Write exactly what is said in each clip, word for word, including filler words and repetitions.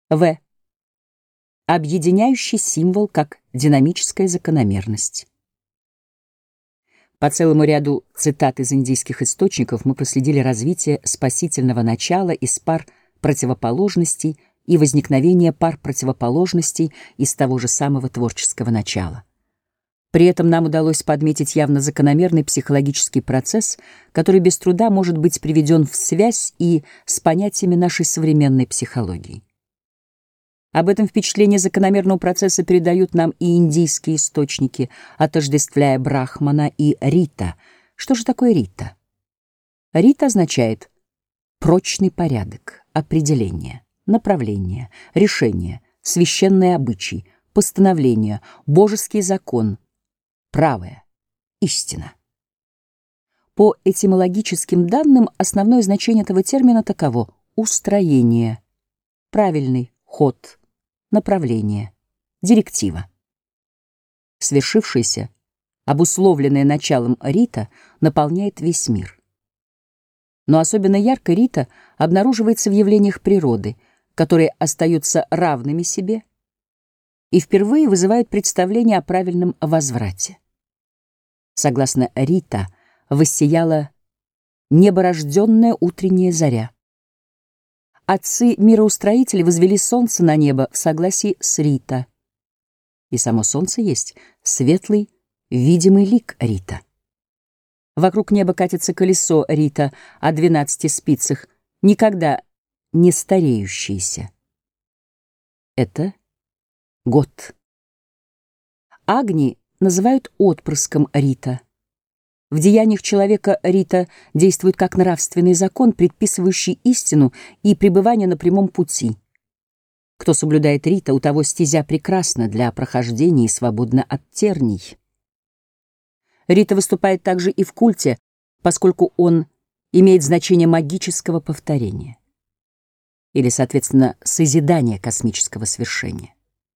В. Объединяющий символ как динамическая закономерность. По целому ряду цитат из индийских источников мы проследили развитие спасительного начала из пар противоположностей и возникновение пар противоположностей из того же самого творческого начала. При этом нам удалось подметить явно закономерный психологический процесс, который без труда может быть приведен в связь и с понятиями нашей современной психологии. Об этом впечатлении закономерного процесса передают нам и индийские источники, отождествляя Брахмана и Рита. Что же такое Рита? Рита означает прочный порядок, определение, направление, решение, священный обычай, постановление, божеский закон, правая, истина. По этимологическим данным основное значение этого термина таково: устроение, правильный ход, направление, директива. Свершившееся, обусловленное началом Рита, наполняет весь мир. Но особенно ярко Рита обнаруживается в явлениях природы, которые остаются равными себе и впервые вызывают представление о правильном возврате. Согласно Рита, воссияла неборожденная утренняя заря. Отцы-мироустроители возвели солнце на небо в согласии с Рита. И само солнце есть светлый, видимый лик Рита. Вокруг неба катится колесо Рита о двенадцати спицах, никогда не стареющееся. Это год. Агни называют отпрыском Рита. В деяниях человека Рита действует как нравственный закон, предписывающий истину и пребывание на прямом пути. Кто соблюдает Рита, у того стезя прекрасна для прохождения и свободна от терний. Рита выступает также и в культе, поскольку он имеет значение магического повторения или, соответственно, созидания космического свершения.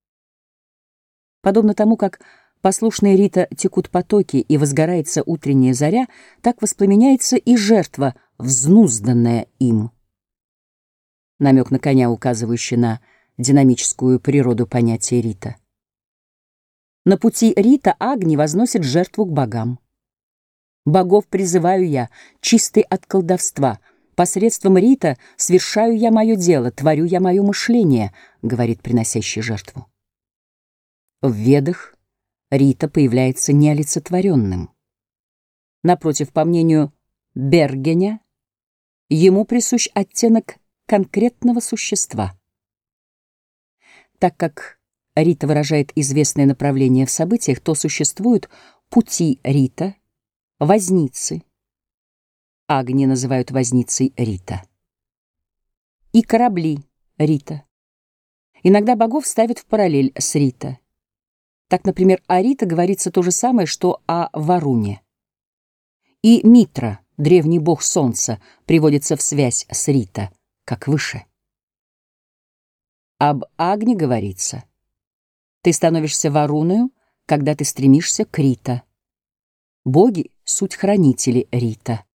Подобно тому, как послушные Рита текут потоки и возгорается утренняя заря, так воспламеняется и жертва, взнузданная им. Намек на коня, указывающий на динамическую природу понятия Рита. На пути Рита Агни возносит жертву к богам. «Богов призываю я, чистый от колдовства. Посредством Рита свершаю я мое дело, творю я мое мышление», — говорит приносящий жертву. В Ведах Рита появляется неолицетворенным. Напротив, по мнению Бергеня, ему присущ оттенок конкретного существа. Так как Рита выражает известное направление в событиях, то существуют пути Рита, возницы. Агни называют возницей Рита. И корабли Рита. Иногда богов ставят в параллель с Рита. Так, например, о Рита говорится то же самое, что о Варуне. И Митра, древний бог солнца, приводится в связь с Рита, как выше. Об Агне говорится: ты становишься Варуною, когда ты стремишься к Рита. Боги — суть хранители Рита.